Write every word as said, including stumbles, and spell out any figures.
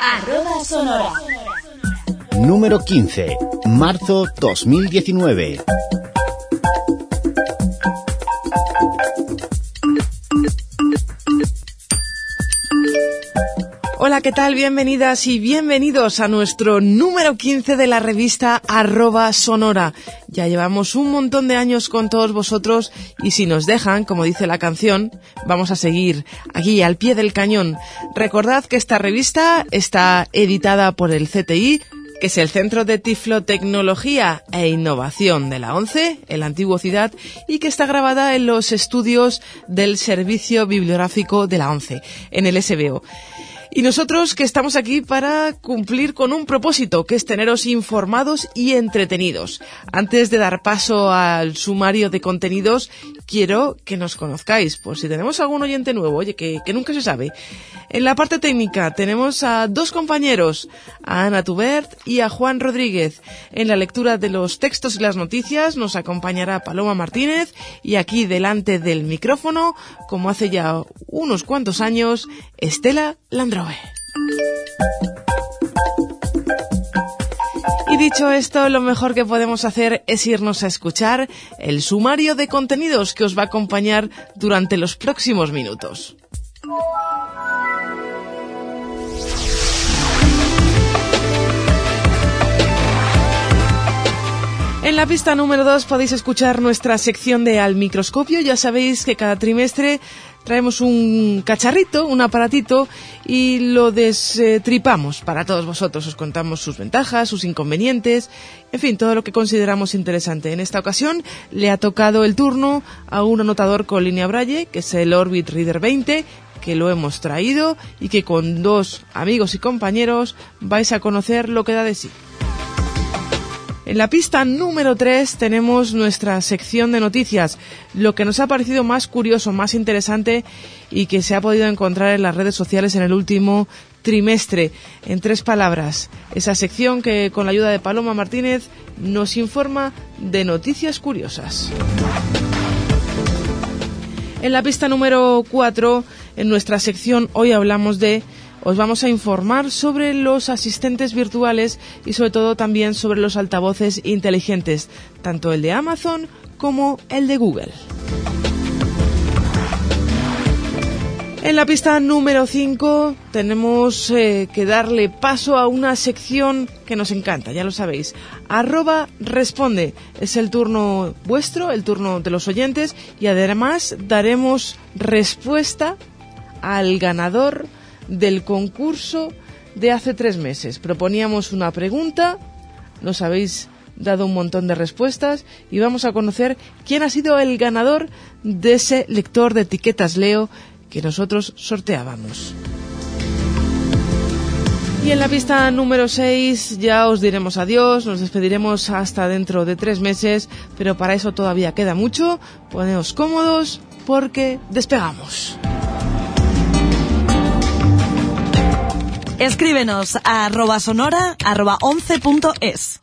arroba sonora. Número quince, marzo dos mil diecinueve. Hola, ¿qué tal? Bienvenidas y bienvenidos a nuestro número quince de la revista arroba sonora. Ya llevamos un montón de años con todos vosotros y si nos dejan, como dice la canción, vamos a seguir aquí al pie del cañón. Recordad que esta revista está editada por el C T I, que es el Centro de Tiflotecnología e Innovación de la ONCE, el antiguo CIDAD, y que está grabada en los estudios del Servicio Bibliográfico de la ONCE, en el S B O. Y nosotros que estamos aquí para cumplir con un propósito, que es teneros informados y entretenidos. Antes de dar paso al sumario de contenidos, quiero que nos conozcáis, por si tenemos algún oyente nuevo, oye, que, que nunca se sabe. En la parte técnica tenemos a dos compañeros, a Ana Tubert y a Juan Rodríguez. En la lectura de los textos y las noticias nos acompañará Paloma Martínez y aquí delante del micrófono, como hace ya unos cuantos años, Estela Landrove. Y dicho esto, lo mejor que podemos hacer es irnos a escuchar el sumario de contenidos que os va a acompañar durante los próximos minutos. En la pista número dos podéis escuchar nuestra sección de Al Microscopio. Ya sabéis que cada trimestre traemos un cacharrito, un aparatito, y lo destripamos para todos vosotros. Os contamos sus ventajas, sus inconvenientes, en fin, todo lo que consideramos interesante. En esta ocasión le ha tocado el turno a un anotador con línea Braille, que es el Orbit Reader veinte, que lo hemos traído y que con dos amigos y compañeros vais a conocer lo que da de sí. En la pista número tres tenemos nuestra sección de noticias, lo que nos ha parecido más curioso, más interesante y que se ha podido encontrar en las redes sociales en el último trimestre. En tres palabras, esa sección que con la ayuda de Paloma Martínez nos informa de noticias curiosas. En la pista número cuatro, en nuestra sección Hoy hablamos de... os vamos a informar sobre los asistentes virtuales y sobre todo también sobre los altavoces inteligentes, tanto el de Amazon como el de Google. En la pista número cinco tenemos eh, que darle paso a una sección que nos encanta, ya lo sabéis. Arroba responde, es el turno vuestro, el turno de los oyentes y además daremos respuesta al ganador del concurso de hace tres meses. Proponíamos una pregunta, nos habéis dado un montón de respuestas y vamos a conocer quién ha sido el ganador de ese lector de etiquetas Leo que nosotros sorteábamos. Y en la pista número seis ya os diremos adiós, nos despediremos hasta dentro de tres meses, pero para eso todavía queda mucho. Poneos cómodos porque despegamos. Escríbenos a arroba sonora arroba once punto es.